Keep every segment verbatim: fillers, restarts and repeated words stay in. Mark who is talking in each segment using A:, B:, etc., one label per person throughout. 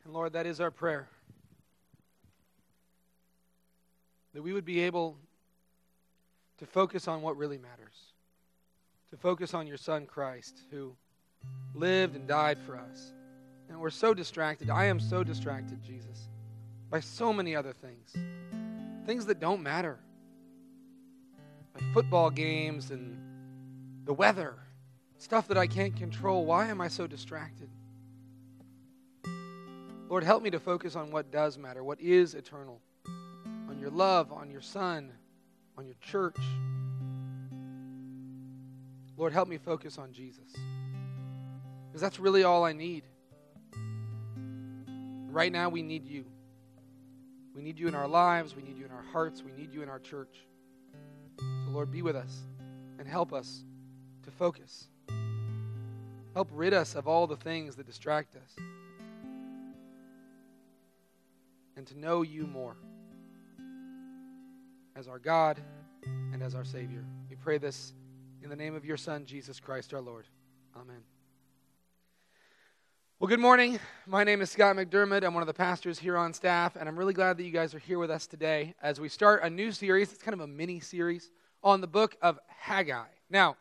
A: And Lord, that is our prayer. That we would be able to focus on what really matters. To focus on your Son, Christ, who lived and died for us. And we're so distracted. I am so distracted, Jesus, by so many other things. Things that don't matter. Like football games and the weather. Stuff that I can't control. Why am I so distracted? Lord, help me to focus on what does matter, what is eternal. On your love, on your Son, on your church. Lord, help me focus on Jesus. Because that's really all I need. Right now, we need you. We need you in our lives. We need you in our hearts. We need you in our church. So, Lord, be with us and help us to focus. Help rid us of all the things that distract us. And to know you more as our God and as our Savior. We pray this in the name of your Son, Jesus Christ, our Lord. Amen. Well, good morning. My name is Scott McDermott. I'm one of the pastors here on staff, and I'm really glad that you guys are here with us today as we start a new series. It's kind of a mini-series on the book of Haggai. Now,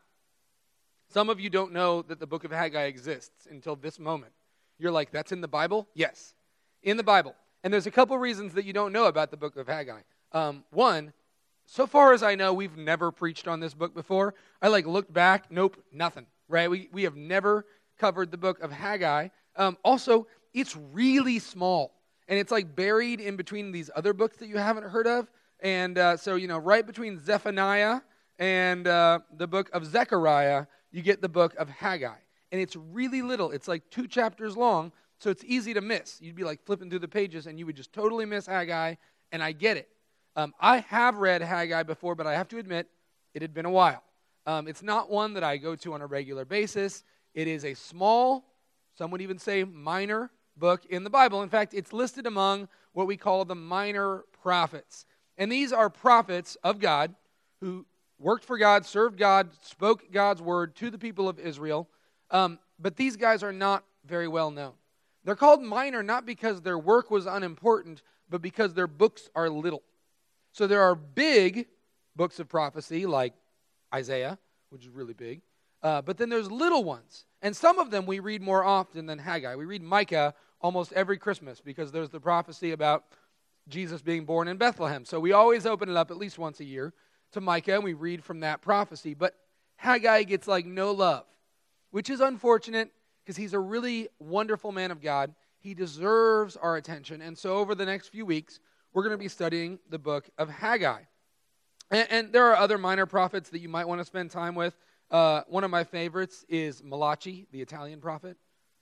A: some of you don't know that the book of Haggai exists until this moment. You're like, that's in the Bible? Yes, in the Bible. And there's a couple reasons that you don't know about the book of Haggai. Um, one, so far as I know, we've never preached on this book before. I like looked back, nope, nothing, right? We we have never covered the book of Haggai. Um, also, it's really small, and it's like buried in between these other books that you haven't heard of. And uh, so, you know, right between Zephaniah and uh, the book of Zechariah, you get the book of Haggai. And it's really little. It's like two chapters long, so it's easy to miss. You'd be like flipping through the pages, and you would just totally miss Haggai, and I get it. Um, I have read Haggai before, but I have to admit, it had been a while. Um, it's not one that I go to on a regular basis. It is a small, some would even say minor book in the Bible. In fact, it's listed among what we call the minor prophets. And these are prophets of God who worked for God, served God, spoke God's word to the people of Israel. Um, but these guys are not very well known. They're called minor not because their work was unimportant, but because their books are little. So there are big books of prophecy like Isaiah, which is really big. Uh, but then there's little ones. And some of them we read more often than Haggai. We read Micah almost every Christmas because there's the prophecy about Jesus being born in Bethlehem. So we always open it up at least once a year to Micah, and we read from that prophecy. But Haggai gets like no love, which is unfortunate because he's a really wonderful man of God. He deserves our attention. And so over the next few weeks, we're going to be studying the book of Haggai. And, and there are other minor prophets that you might want to spend time with. Uh, one of my favorites is Malachi, the Italian prophet.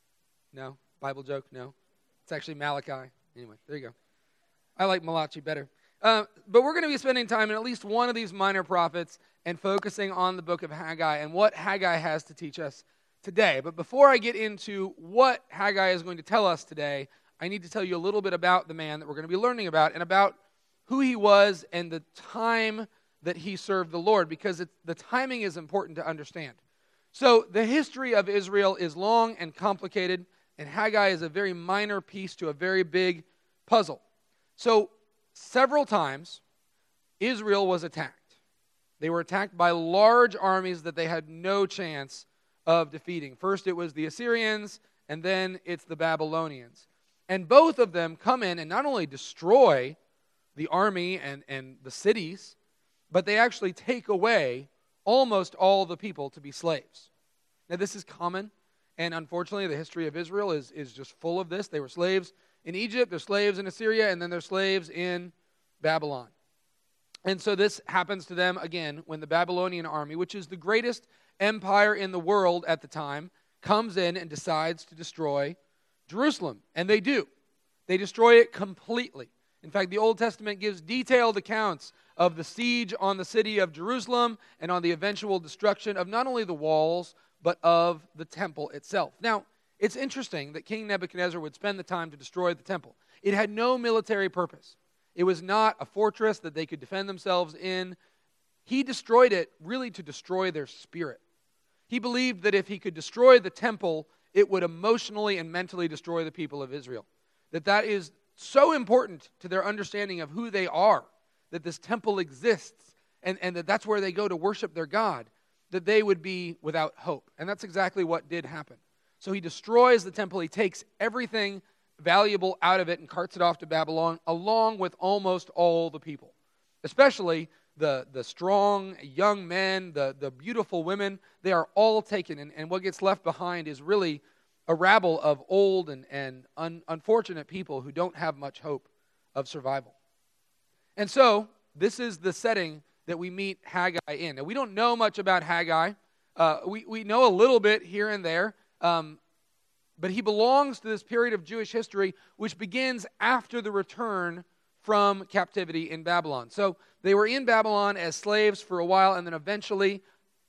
A: No? Bible joke? No? It's actually Malachi. Anyway, there you go. I like Malachi better. Uh, but we're going to be spending time in at least one of these minor prophets and focusing on the book of Haggai and what Haggai has to teach us today. But before I get into what Haggai is going to tell us today, I need to tell you a little bit about the man that we're going to be learning about and about who he was and the time that he served the Lord, because it's, the timing is important to understand. So the history of Israel is long and complicated, and Haggai is a very minor piece to a very big puzzle. So several times, Israel was attacked. They were attacked by large armies that they had no chance of defeating. First it was the Assyrians, and then it's the Babylonians. And both of them come in and not only destroy the army and, and the cities, but they actually take away almost all the people to be slaves. Now, this is common, and unfortunately, the history of Israel is, is just full of this. They were slaves in Egypt, they're slaves in Assyria, and then they're slaves in Babylon. And so this happens to them again when the Babylonian army, which is the greatest empire in the world at the time, comes in and decides to destroy Jerusalem. And they do. They destroy it completely. In fact, the Old Testament gives detailed accounts of the siege on the city of Jerusalem and on the eventual destruction of not only the walls, but of the temple itself. Now, it's interesting that King Nebuchadnezzar would spend the time to destroy the temple. It had no military purpose. It was not a fortress that they could defend themselves in. He destroyed it really to destroy their spirit. He believed that if he could destroy the temple, it would emotionally and mentally destroy the people of Israel. that that is so important to their understanding of who they are, that this temple exists, and, and that that's where they go to worship their God, that they would be without hope. And that's exactly what did happen. So he destroys the temple. He takes everything valuable out of it and carts it off to Babylon, along with almost all the people, especially the, the strong young men, the, the beautiful women. They are all taken, and, and what gets left behind is really a rabble of old and, and un, unfortunate people who don't have much hope of survival. And so this is the setting that we meet Haggai in. Now, we don't know much about Haggai. Uh, we, we know a little bit here and there, um, but he belongs to this period of Jewish history which begins after the return from captivity in Babylon. So they were in Babylon as slaves for a while, and then eventually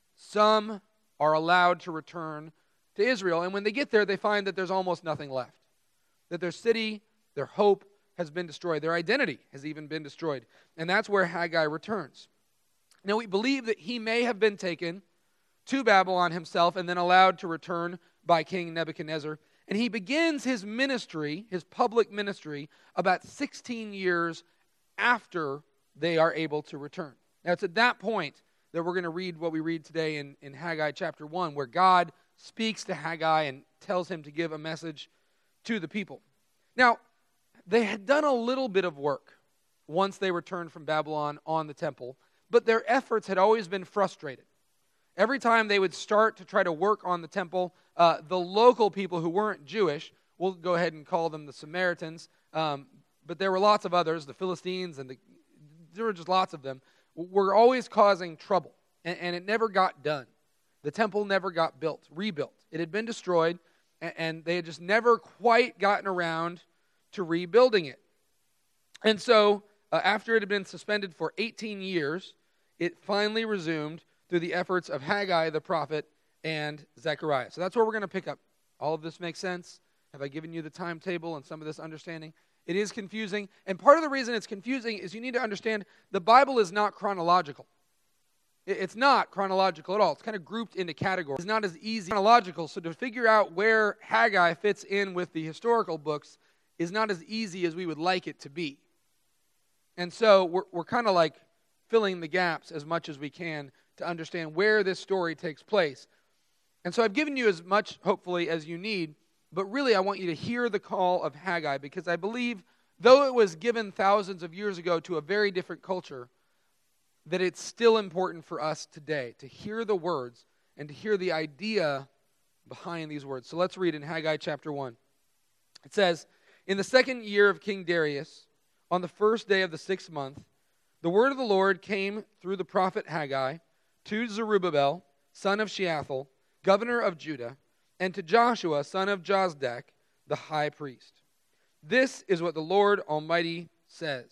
A: some are allowed to return to Israel. And when they get there, they find that there's almost nothing left, that their city, their hope has been destroyed. Their identity has even been destroyed. And that's where Haggai returns. Now, we believe that he may have been taken to Babylon himself and then allowed to return by King Nebuchadnezzar. And he begins his ministry, his public ministry, about sixteen years after they are able to return. Now, it's at that point that we're going to read what we read today in, in Haggai chapter one, where God speaks to Haggai and tells him to give a message to the people. Now, they had done a little bit of work once they returned from Babylon on the temple, but their efforts had always been frustrated. Every time they would start to try to work on the temple, uh, the local people who weren't Jewish, we'll go ahead and call them the Samaritans, um, but there were lots of others, the Philistines, and the, there were just lots of them, were always causing trouble, and, and it never got done. The temple never got built, rebuilt. It had been destroyed, and, and they had just never quite gotten around to rebuilding it. And so, uh, after it had been suspended for eighteen years, it finally resumed through the efforts of Haggai the prophet and Zechariah. So that's where we're going to pick up. All of this makes sense? Have I given you the timetable and some of this understanding? It is confusing, and part of the reason it's confusing is you need to understand the Bible is not chronological. It's not chronological at all. It's kind of grouped into categories. It's not as easy chronological, so to figure out where Haggai fits in with the historical books is not as easy as we would like it to be. And so we're, we're kind of like filling the gaps as much as we can to understand where this story takes place. And so I've given you as much, hopefully, as you need, but really I want you to hear the call of Haggai, because I believe, though it was given thousands of years ago to a very different culture, that it's still important for us today to hear the words and to hear the idea behind these words. So let's read in Haggai chapter one. It says, "In the second year of King Darius, on the first day of the sixth month, the word of the Lord came through the prophet Haggai to Zerubbabel, son of Shealtiel, governor of Judah, and to Joshua, son of Jozadak, the high priest. This is what the Lord Almighty says.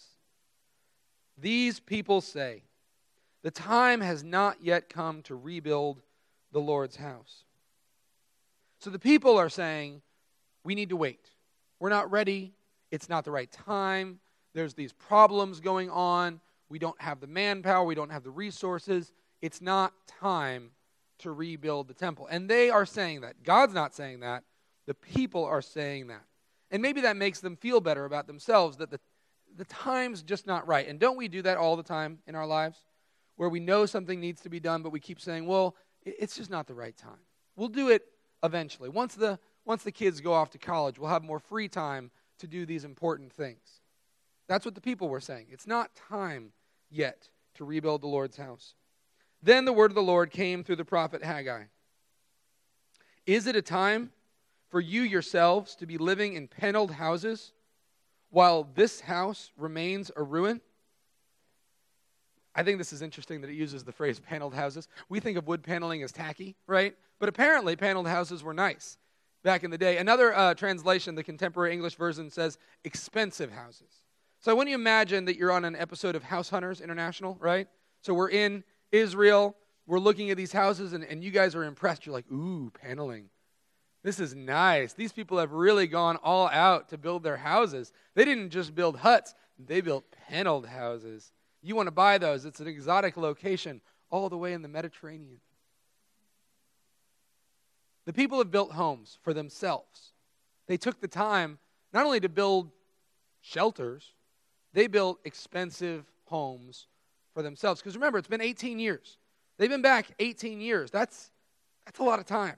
A: These people say, the time has not yet come to rebuild the Lord's house." So the people are saying, we need to wait. We're not ready. It's not the right time. There's these problems going on. We don't have the manpower. We don't have the resources. It's not time to rebuild the temple. And they are saying that. God's not saying that. The people are saying that. And maybe that makes them feel better about themselves, that the, the time's just not right. And don't we do that all the time in our lives? Where we know something needs to be done, but we keep saying, well, it's just not the right time. We'll do it eventually. Once the, once the kids go off to college, we'll have more free time to do these important things. That's what the people were saying. It's not time yet to rebuild the Lord's house. Then the word of the Lord came through the prophet Haggai. "Is it a time for you yourselves to be living in paneled houses while this house remains a ruin?" I think this is interesting that it uses the phrase paneled houses. We think of wood paneling as tacky, right? But apparently paneled houses were nice back in the day. Another uh, translation, the Contemporary English Version, says expensive houses. So I want you to imagine that you're on an episode of House Hunters International, right? So we're in Israel, we're looking at these houses, and, and you guys are impressed. You're like, ooh, paneling. This is nice. These people have really gone all out to build their houses. They didn't just build huts, they built paneled houses. You want to buy those. It's an exotic location all the way in the Mediterranean. The people have built homes for themselves. They took the time not only to build shelters, they built expensive homes for themselves. Because remember, it's been eighteen years. They've been back eighteen years. That's, that's a lot of time.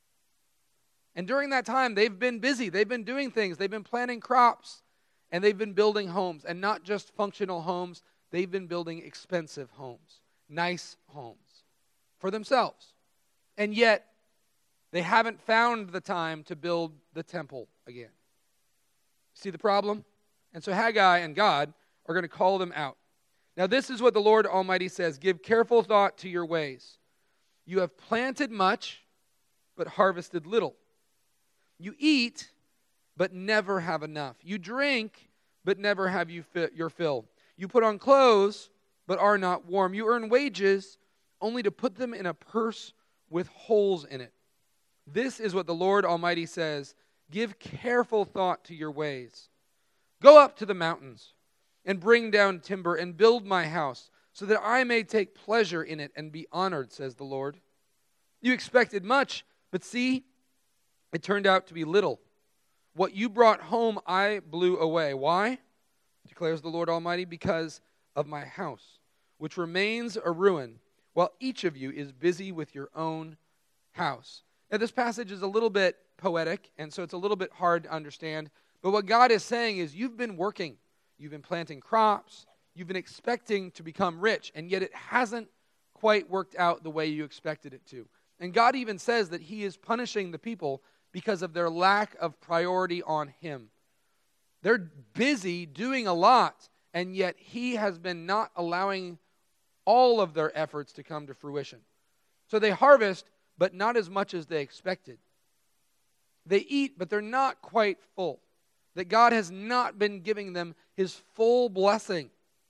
A: And during that time, they've been busy. They've been doing things. They've been planting crops. And they've been building homes. And not just functional homes. They've been building expensive homes. Nice homes. For themselves. And yet, they haven't found the time to build the temple again. See the problem? And so Haggai and God are going to call them out. Now this is what the Lord Almighty says. Give careful thought to your ways. You have planted much, but harvested little. You eat, but never have enough. You drink, but never have you fit your fill. You put on clothes, but are not warm. You earn wages, only to put them in a purse with holes in it. This is what the Lord Almighty says. Give careful thought to your ways. Go up to the mountains and bring down timber and build my house so that I may take pleasure in it and be honored, says the Lord. You expected much, but see, it turned out to be little. What you brought home I blew away. Why? Declares the Lord Almighty, because of my house, which remains a ruin, while each of you is busy with your own house. Now this passage is a little bit poetic, and so it's a little bit hard to understand. But what God is saying is you've been working. You've been planting crops. You've been expecting to become rich, and yet it hasn't quite worked out the way you expected it to. And God even says that he is punishing the people because of their lack of priority on him. They're busy doing a lot, and yet he has been not allowing all of their efforts to come to fruition. So they harvest, but not as much as they expected. They eat, but they're not quite full. That God has not been giving them his full blessing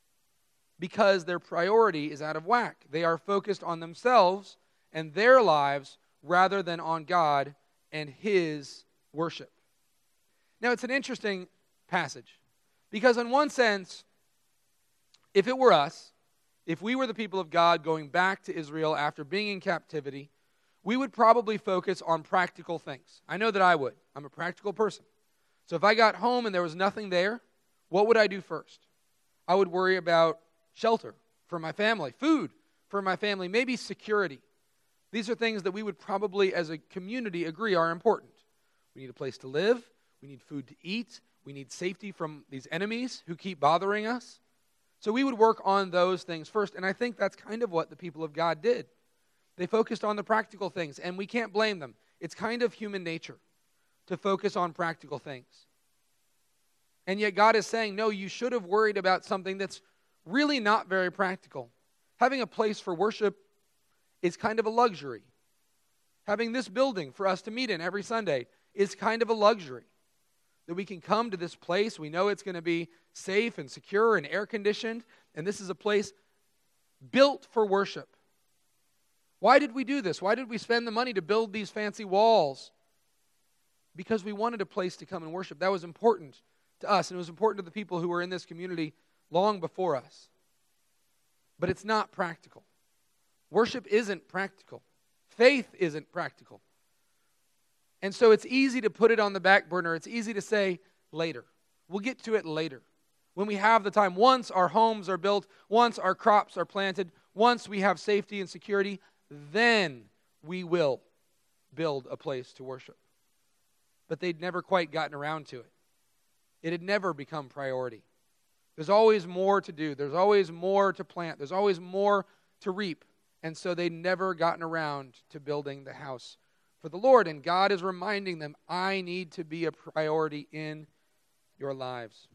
A: because their priority is out of whack. They are focused on themselves and their lives rather than on God and his worship. Now, it's an interesting passage because in one sense, if it were us, if we were the people of God going back to Israel after being in captivity, we would probably focus on practical things. I know that I would. I'm a practical person. So if I got home and there was nothing there, what would I do first? I would worry about shelter for my family, food for my family, maybe security. These are things that we would probably, as a community, agree are important. We need a place to live. We need food to eat. We need safety from these enemies who keep bothering us. So we would work on those things first, and I think that's kind of what the people of God did. They focused on the practical things, and we can't blame them. It's kind of human nature to focus on practical things. And yet God is saying, no, you should have worried about something that's really not very practical. Having a place for worship is kind of a luxury. Having this building for us to meet in every Sunday is kind of a luxury. That we can come to this place, we know it's going to be safe and secure and air-conditioned, and this is a place built for worship. Why did we do this? Why did we spend the money to build these fancy walls? Because we wanted a place to come and worship. That was important to us, and it was important to the people who were in this community long before us. But it's not practical. Worship isn't practical. Faith isn't practical. And so it's easy to put it on the back burner. It's easy to say later. We'll get to it later. When we have the time, once our homes are built, once our crops are planted, once we have safety and security, then we will build a place to worship. But they'd never quite gotten around to it. It had never become priority. There's always more to do. There's always more to plant. There's always more to reap. And so they'd never gotten around to building the house for the Lord. And God is reminding them, I need to be a priority in your lives.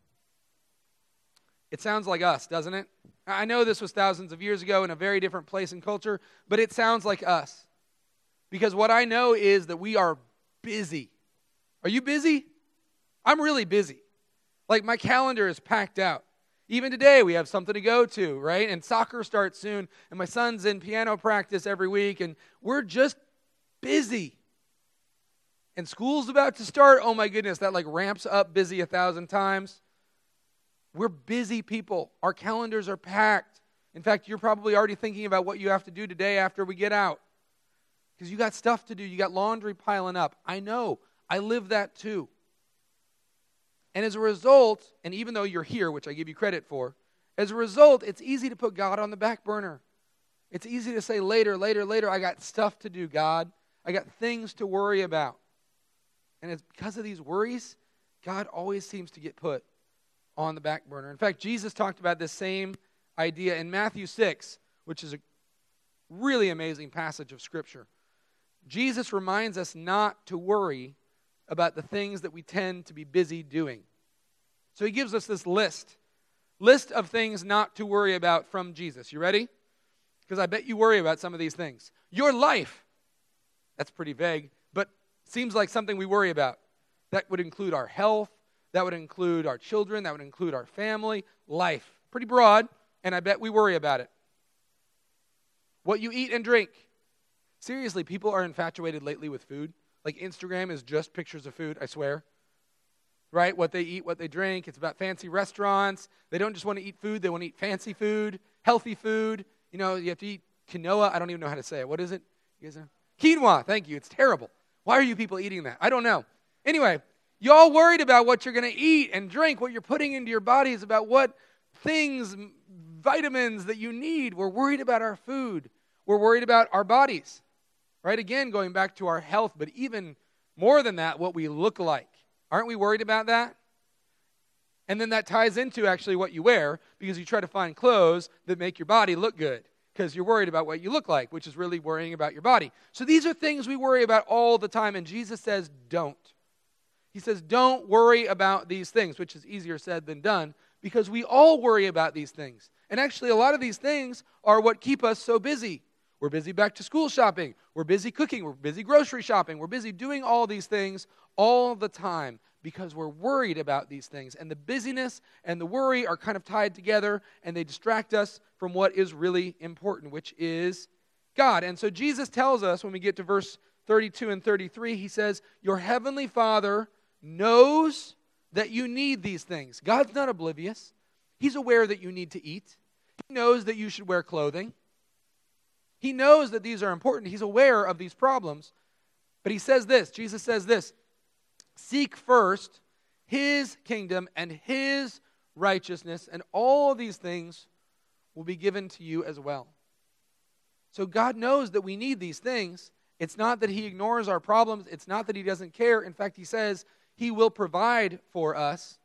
A: It sounds like us, doesn't it? I know this was thousands of years ago in a very different place and culture, but it sounds like us. Because what I know is that we are busy. Are you busy? I'm really busy. Like my calendar is packed out. Even today we have something to go to, right? And soccer starts soon, and my son's in piano practice every week, and we're just busy. And school's about to start. Oh my goodness, that like ramps up busy a thousand times. We're busy people. Our calendars are packed. In fact, you're probably already thinking about what you have to do today after we get out. Because you got stuff to do. You got laundry piling up. I know. I live that too. And as a result, and even though you're here, which I give you credit for, as a result, it's easy to put God on the back burner. It's easy to say later, later, later, I got stuff to do, God. I got things to worry about. And it's because of these worries, God always seems to get put on the back burner. In fact, Jesus talked about this same idea in Matthew six, which is a really amazing passage of Scripture. Jesus reminds us not to worry about the things that we tend to be busy doing. So he gives us this list, list of things not to worry about from Jesus. You ready? Because I bet you worry about some of these things. Your life. That's pretty vague, but seems like something we worry about. That would include our health. That would include our children. That would include our family. Life. Pretty broad, and I bet we worry about it. What you eat and drink. Seriously, people are infatuated lately with food. Like Instagram is just pictures of food, I swear. Right? What they eat, what they drink. It's about fancy restaurants. They don't just want to eat food. They want to eat fancy food, healthy food. You know, you have to eat quinoa. I don't even know how to say it. What is it? You guys know? Quinoa. Thank you. It's terrible. Why are you people eating that? I don't know. Anyway, y'all worried about what you're going to eat and drink, what you're putting into your bodies, about what things, vitamins that you need. We're worried about our food. We're worried about our bodies. Right? Again, going back to our health, but even more than that, what we look like. Aren't we worried about that? And then that ties into actually what you wear, because you try to find clothes that make your body look good, because you're worried about what you look like, which is really worrying about your body. So these are things we worry about all the time, and Jesus says, don't. He says, don't worry about these things, which is easier said than done, because we all worry about these things. And actually, a lot of these things are what keep us so busy. We're busy back to school shopping. We're busy cooking. We're busy grocery shopping. We're busy doing all these things all the time because we're worried about these things. And the busyness and the worry are kind of tied together, and they distract us from what is really important, which is God. And so Jesus tells us when we get to verse thirty-two and thirty-three, he says, your heavenly Father knows that you need these things. God's not oblivious. He's aware that you need to eat. He knows that you should wear clothing. He knows that these are important. He's aware of these problems. But he says this, Jesus says this, seek first his kingdom and his righteousness, and all these things will be given to you as well. So God knows that we need these things. It's not that he ignores our problems. It's not that he doesn't care. In fact, he says he will provide for us.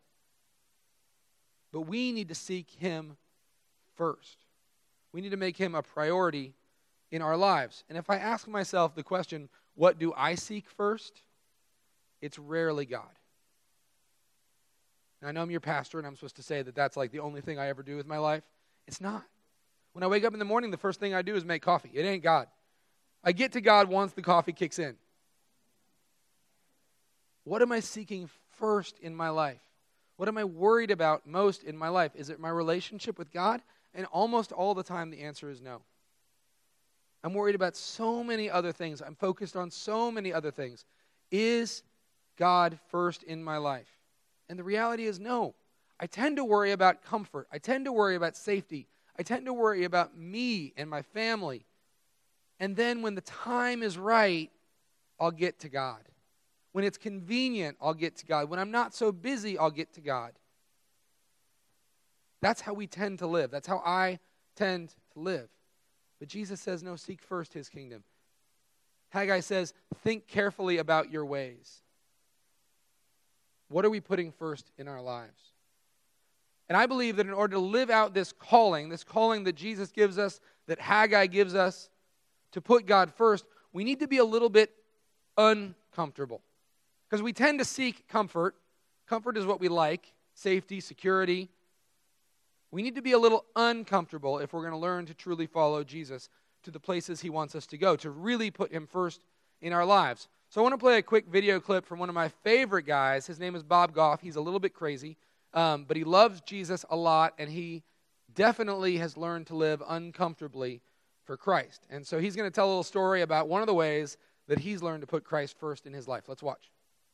A: But we need to seek him first. We need to make him a priority in our lives. And if I ask myself the question, what do I seek first? It's rarely God. Now, I know I'm your pastor, and I'm supposed to say that that's like the only thing I ever do with my life. It's not. When I wake up in the morning, the first thing I do is make coffee. It ain't God. I get to God once the coffee kicks in. What am I seeking first in my life? What am I worried about most in my life? Is it my relationship with God? And almost all the time, the answer is no. I'm worried about so many other things. I'm focused on so many other things. Is God first in my life? And the reality is no. I tend to worry about comfort. I tend to worry about safety. I tend to worry about me and my family. And then when the time is right, I'll get to God. When it's convenient, I'll get to God. When I'm not so busy, I'll get to God. That's how we tend to live. That's how I tend to live. But Jesus says, no, seek first his kingdom. Haggai says, think carefully about your ways. What are we putting first in our lives? And I believe that in order to live out this calling, this calling that Jesus gives us, that Haggai gives us, to put God first, we need to be a little bit uncomfortable. Because we tend to seek comfort. Comfort is what we like, safety, security. We need to be a little uncomfortable if we're going to learn to truly follow Jesus to the places he wants us to go, to really put him first in our lives. So I want to play a quick video clip from one of my favorite guys. His name is Bob Goff. He's a little bit crazy, um, but he loves Jesus a lot, and he definitely has learned to live uncomfortably for Christ. And so he's going to tell a little story about one of the ways that he's learned to put Christ first in his life. Let's watch.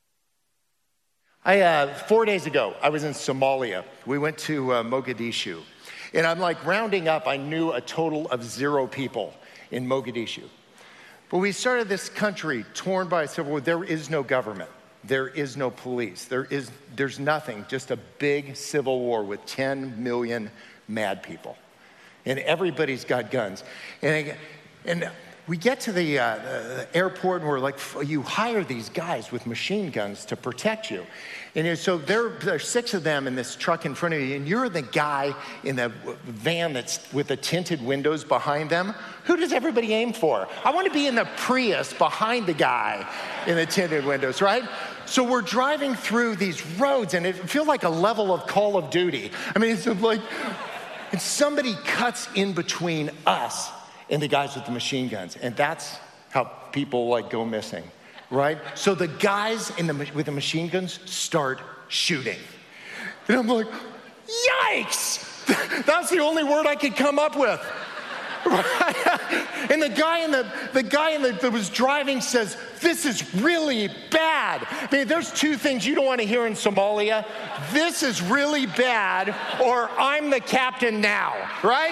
B: I, uh, four days ago, I was in Somalia. We went to uh, Mogadishu. And I'm like rounding up, I knew a total of zero people in Mogadishu. But we started this country torn by a civil war. There is no government. there is no police. There is, there's nothing, just a big civil war with ten million mad people. And everybody's got guns. And, and we get to the, uh, the airport and we're like, you hire these guys with machine guns to protect you. And so there, there are six of them in this truck in front of you, and you're the guy in the van that's with the tinted windows behind them. Who does everybody aim for? I want to be in the Prius behind the guy in the tinted windows, right? So we're driving through these roads, and it feels like a level of Call of Duty. I mean, it's like, and somebody cuts in between us and the guys with the machine guns, and that's how people like go missing. Right? So the guys in the, with the machine guns start shooting. And I'm like, yikes! That's the only word I could come up with. Right? And the guy in the, the guy in the, that was driving says, this is really bad. I mean, there's two things you don't want to hear in Somalia. This is really bad, or I'm the captain now, right?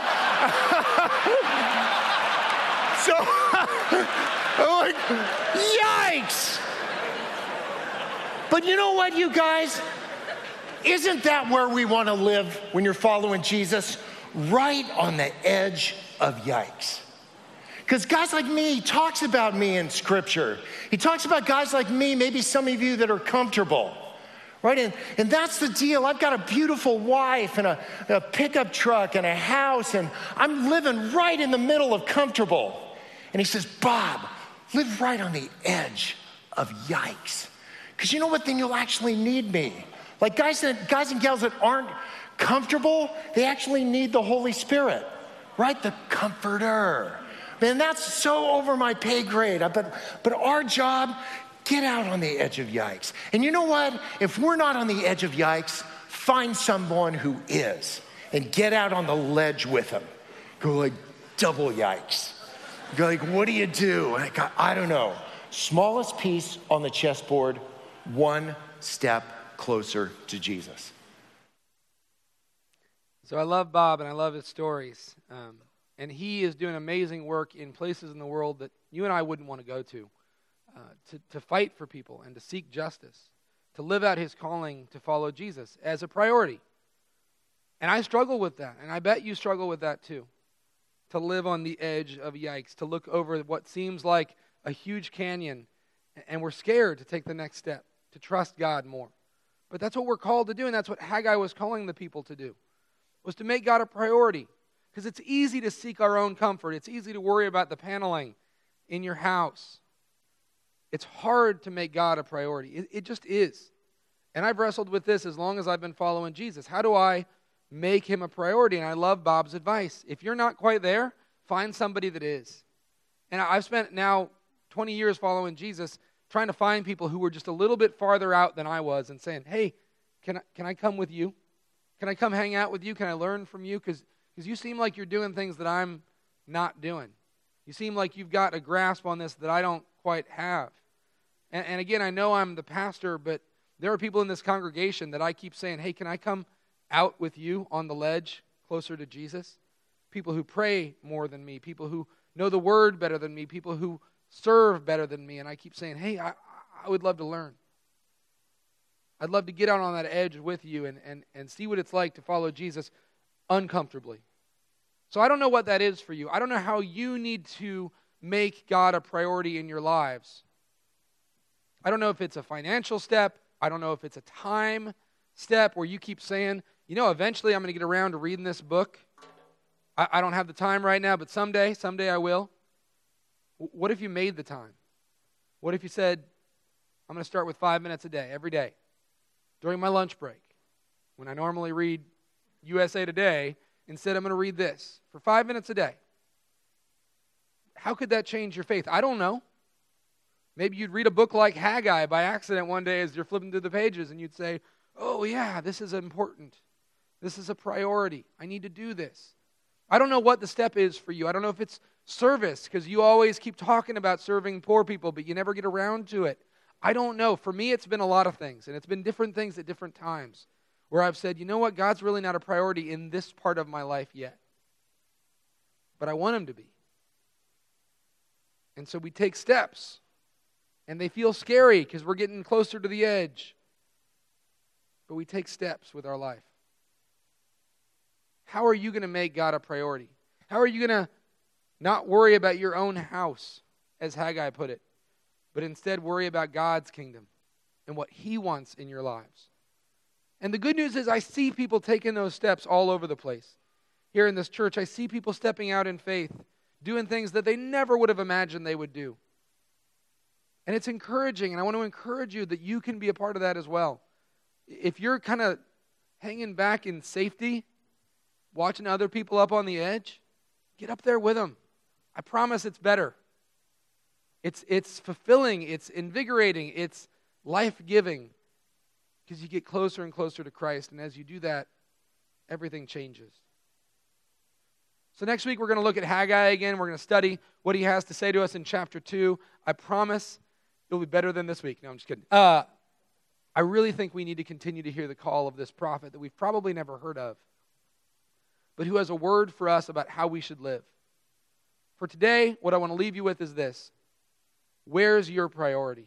B: So, I'm like, yikes! But you know what, you guys? Isn't that where we want to live when you're following Jesus? Right on the edge of yikes. Because guys like me, he talks about me in Scripture. He talks about guys like me, maybe some of you that are comfortable. Right? And, and that's the deal. I've got a beautiful wife and a, a pickup truck and a house, and I'm living right in the middle of comfortable. And he says, Bob, live right on the edge of yikes. Because you know what? Then you'll actually need me. Like guys that, guys and gals that aren't comfortable, they actually need the Holy Spirit, right? The comforter. Man, that's so over my pay grade. But, but our job, get out on the edge of yikes. And you know what? If we're not on the edge of yikes, find someone who is and get out on the ledge with them. Go like, double yikes. Go like, what do you do? And I go, I don't know. Smallest piece on the chessboard, one step closer to Jesus.
A: So I love Bob and I love his stories. Um, and he is doing amazing work in places in the world that you and I wouldn't want to go to, uh, to, to fight for people and to seek justice, to live out his calling to follow Jesus as a priority. And I struggle with that, and I bet you struggle with that too. To live on the edge of yikes, to look over what seems like a huge canyon, and we're scared to take the next step, to trust God more. But that's what we're called to do, and that's what Haggai was calling the people to do, was to make God a priority. Because it's easy to seek our own comfort. It's easy to worry about the paneling in your house. It's hard to make God a priority. It, it just is. And I've wrestled with this as long as I've been following Jesus. How do I make him a priority? And I love Bob's advice. If you're not quite there, find somebody that is. And I've spent now twenty years following Jesus, trying to find people who were just a little bit farther out than I was and saying, hey, can I, can I come with you? Can I come hang out with you? Can I learn from you? Because you seem like you're doing things that I'm not doing. You seem like you've got a grasp on this that I don't quite have. And, and again, I know I'm the pastor, but there are people in this congregation that I keep saying, hey, can I come out with you on the ledge closer to Jesus? People who pray more than me, people who know the word better than me, people who serve better than me. And I keep saying, hey, I, I would love to learn. I'd love to get out on that edge with you and, and, and see what it's like to follow Jesus uncomfortably. So I don't know what that is for you. I don't know how you need to make God a priority in your lives. I don't know if it's a financial step. I don't know if it's a time step where you keep saying, you know, eventually I'm going to get around to reading this book. I, I don't have the time right now, but someday, someday I will. W- what if you made the time? What if you said, I'm going to start with five minutes a day, every day, during my lunch break, when I normally read U S A Today, instead I'm going to read this for five minutes a day. How could that change your faith? I don't know. Maybe you'd read a book like Haggai by accident one day as you're flipping through the pages, and you'd say, oh yeah, this is important. This is a priority. I need to do this. I don't know what the step is for you. I don't know if it's service, because you always keep talking about serving poor people, but you never get around to it. I don't know. For me, it's been a lot of things, and it's been different things at different times where I've said, you know what, God's really not a priority in this part of my life yet. But I want him to be. And so we take steps And they feel scary because we're getting closer to the edge. But we take steps with our life. How are you going to make God a priority? How are you going to not worry about your own house, as Haggai put it, but instead worry about God's kingdom and what He wants in your lives? And the good news is I see people taking those steps all over the place. Here in this church, I see people stepping out in faith, doing things that they never would have imagined they would do. And it's encouraging, and I want to encourage you that you can be a part of that as well. If you're kind of hanging back in safety, watching other people up on the edge, get up there with them. I promise it's better. It's, it's fulfilling, it's invigorating, it's life-giving, because you get closer and closer to Christ, and as you do that, everything changes. So next week we're going to look at Haggai again. We're going to study what he has to say to us in chapter two. I promise it'll be better than this week. No, I'm just kidding. Uh, I really think we need to continue to hear the call of this prophet that we've probably never heard of, but who has a word for us about how we should live. For today, what I want to leave you with is this. Where's your priority?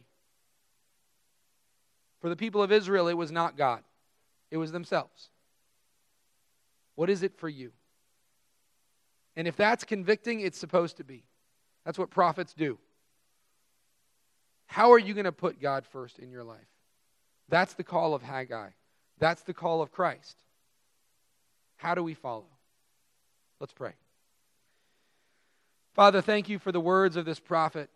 A: For the people of Israel, it was not God. It was themselves. What is it for you? And if that's convicting, it's supposed to be. That's what prophets do. How are you going to put God first in your life? That's the call of Haggai. That's the call of Christ. How do we follow? Let's pray. Father, thank you for the words of this prophet.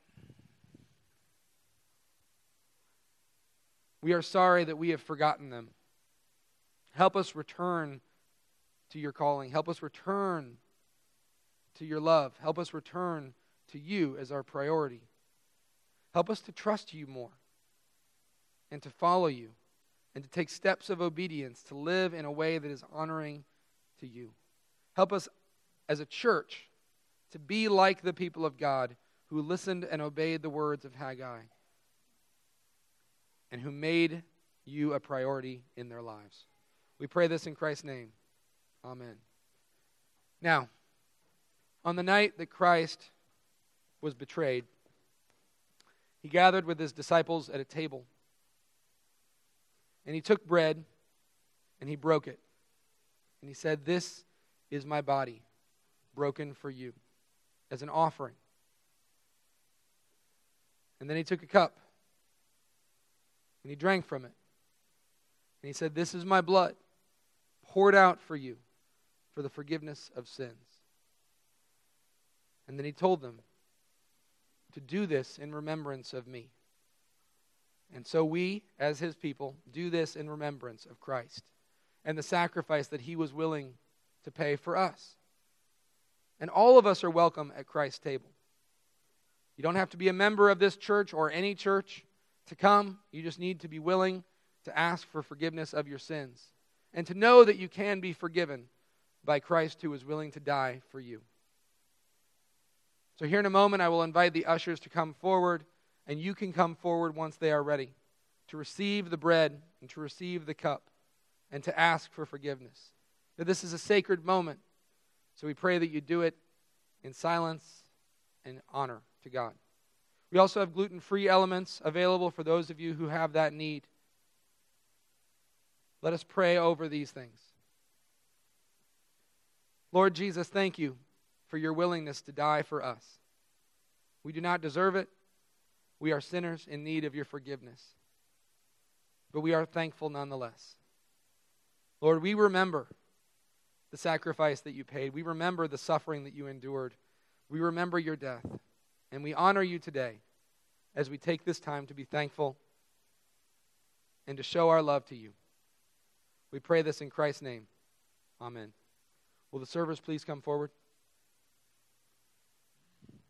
A: We are sorry that we have forgotten them. Help us return to your calling. Help us return to your love. Help us return to you as our priority. Help us to trust you more and to follow you and to take steps of obedience to live in a way that is honoring to you. Help us as a church to be like the people of God who listened and obeyed the words of Haggai and who made you a priority in their lives. We pray this in Christ's name. Amen. Now, on the night that Christ was betrayed, he gathered with his disciples at a table. And he took bread and he broke it. And he said, "This is my body, broken for you, as an offering." And then he took a cup and he drank from it. And he said, "This is my blood, poured out for you for the forgiveness of sins." And then he told them to do this in remembrance of me. And so we, as his people, do this in remembrance of Christ and the sacrifice that he was willing to pay for us. And all of us are welcome at Christ's table. You don't have to be a member of this church or any church to come. You just need to be willing to ask for forgiveness of your sins and to know that you can be forgiven by Christ who is willing to die for you. So here in a moment, I will invite the ushers to come forward, and you can come forward once they are ready to receive the bread and to receive the cup and to ask for forgiveness. Now, this is a sacred moment, so we pray that you do it in silence and honor to God. We also have gluten-free elements available for those of you who have that need. Let us pray over these things. Lord Jesus, thank you for your willingness to die for us. We do not deserve it. We are sinners in need of your forgiveness. But we are thankful nonetheless. Lord, we remember the sacrifice that you paid. We remember the suffering that you endured. We remember your death. And we honor you today as we take this time to be thankful and to show our love to you. We pray this in Christ's name. Amen. Will the servers please come forward?